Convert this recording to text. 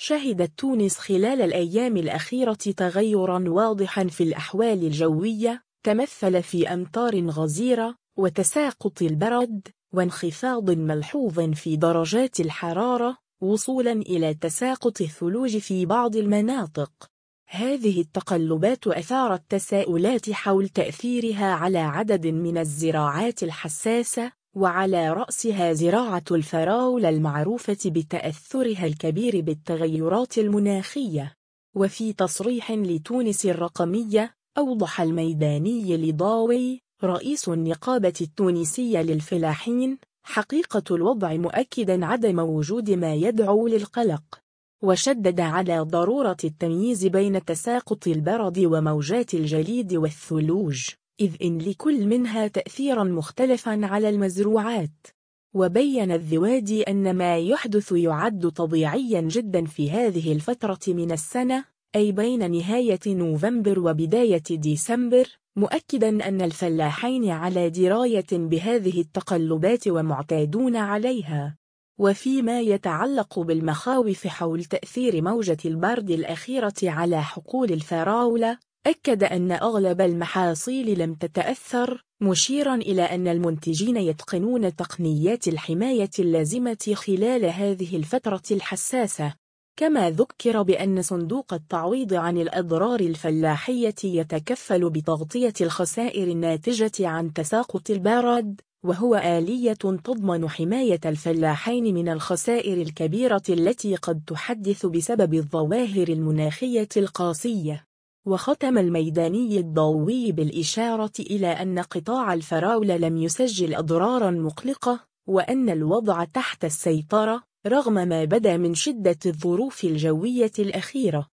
شهدت تونس خلال الأيام الأخيرة تغيرًا واضحًا في الأحوال الجوية، تمثل في أمطار غزيرة وتساقط البرد وانخفاض ملحوظ في درجات الحرارة، وصولاً إلى تساقط الثلوج في بعض المناطق. هذه التقلبات أثارت تساؤلات حول تأثيرها على عدد من الزراعات الحساسة، وعلى رأسها زراعة الفراولة المعروفة بتأثرها الكبير بالتغيرات المناخية. وفي تصريح لتونس الرقمية، أوضح الميداني لضاوي رئيس النقابة التونسية للفلاحين حقيقة الوضع، مؤكدا عدم وجود ما يدعو للقلق، وشدد على ضرورة التمييز بين تساقط البرد وموجات الجليد والثلوج، إذ إن لكل منها تأثيرا مختلفا على المزروعات. وبين الذوادي أن ما يحدث يعد طبيعيا جدا في هذه الفترة من السنة، أي بين نهاية نوفمبر وبداية ديسمبر، مؤكدا أن الفلاحين على دراية بهذه التقلبات ومعتادون عليها. وفيما يتعلق بالمخاوف حول تأثير موجة البرد الأخيرة على حقول الفراولة، أكد أن أغلب المحاصيل لم تتأثر، مشيرا إلى أن المنتجين يتقنون تقنيات الحماية اللازمة خلال هذه الفترة الحساسة. كما ذكر بأن صندوق التعويض عن الأضرار الفلاحية يتكفل بتغطية الخسائر الناتجة عن تساقط البرد، وهو آلية تضمن حماية الفلاحين من الخسائر الكبيرة التي قد تحدث بسبب الظواهر المناخية القاسية. وختم الميداني الضوئي بالإشارة إلى أن قطاع الفراولة لم يسجل أضرارا مقلقة، وأن الوضع تحت السيطرة رغم ما بدا من شدة الظروف الجوية الأخيرة.